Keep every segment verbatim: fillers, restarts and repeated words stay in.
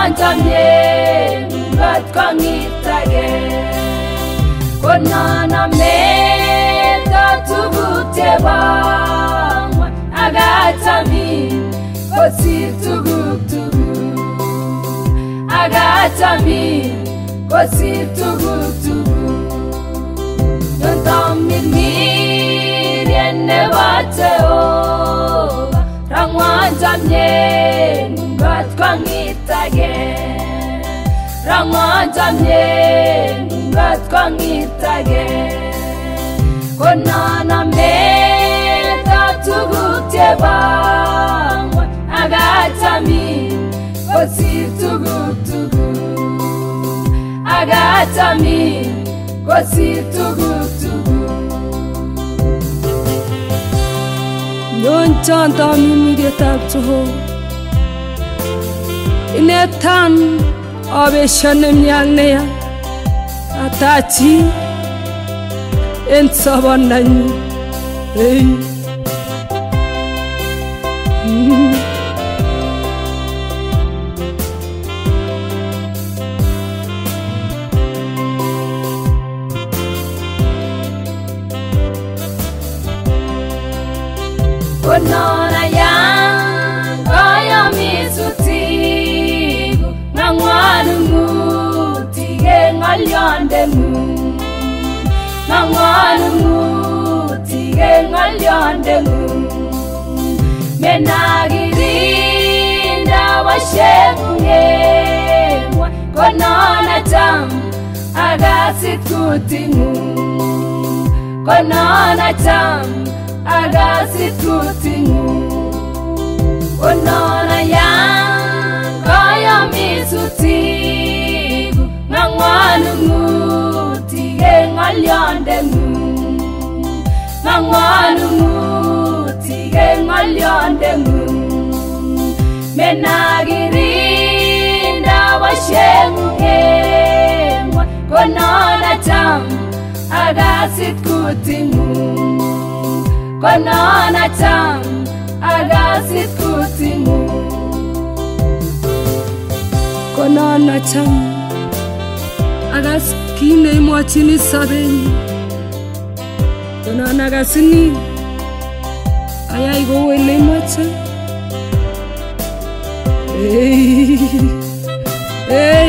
Rangwanjamye ngat kangitage Konana meta tubuteba Agatami Kosi tubutubu Agatami Kosi tubutubu Yontamir mirene bateo Rangwanjamye ngat kangitage Rangwanjamye ngat kangitage Konana meta tubuteba Agatami Kosi tubutubu Agatami Kosi tubutubu Yon chanta mimigetab Jehovah Inetan abeshanem yangneya Atachi en sabandanyi Hey Konana yang kaya misutibu Nangwanumu tige ngalyandemu Nangwanumu tige ngalyandemu Menagirinda washemungemwa Konana tam agasitutimu Konana tam agasitutimu Konana yang kaya misutibu Nangwanumu tige ngalyandemu Nangwanumu tige ngalyandemu Menagirinda washemungemwa Konana tam agasitutimu Konana tam agasitutimu Konana tam agas kine mwachini sabeni Konana agasini ayai go wele macha Hey Hey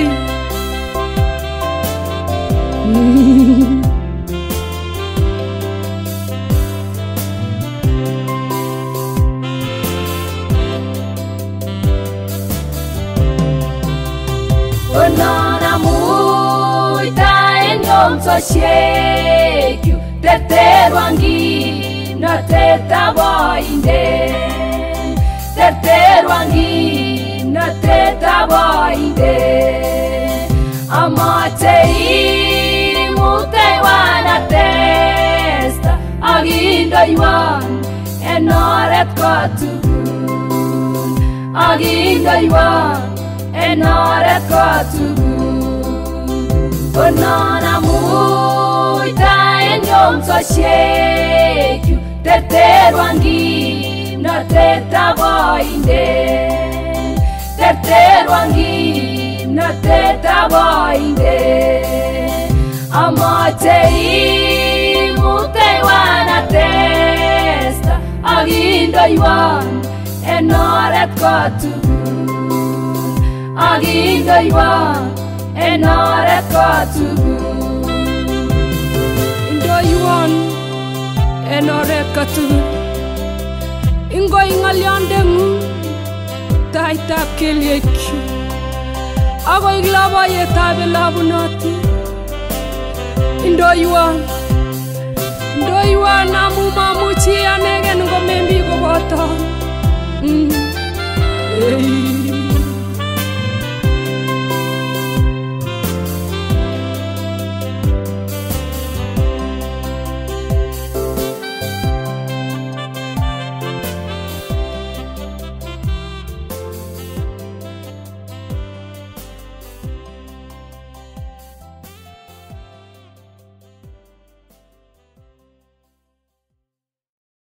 Konana muita enyom so shekyu Teterwangi na tetaboinde Teterwangi na tetaboinde Amatei muteiwana testa Agindo yuan enoret katubun Agindo yuan enoret katubun Konana muita enyom so shekyu Teterwangi na tetaboinde Teterwangi na tetaboinde Amatei muteiwana testa Agindo yuan enoret katubun Agindo yuan enoret katubun Indo yuan enoret katubun Ingo ingalyandemu Taitab kelyekyu Ako iglabayetab elabunoti Indo yuan Indo yuan amu mamu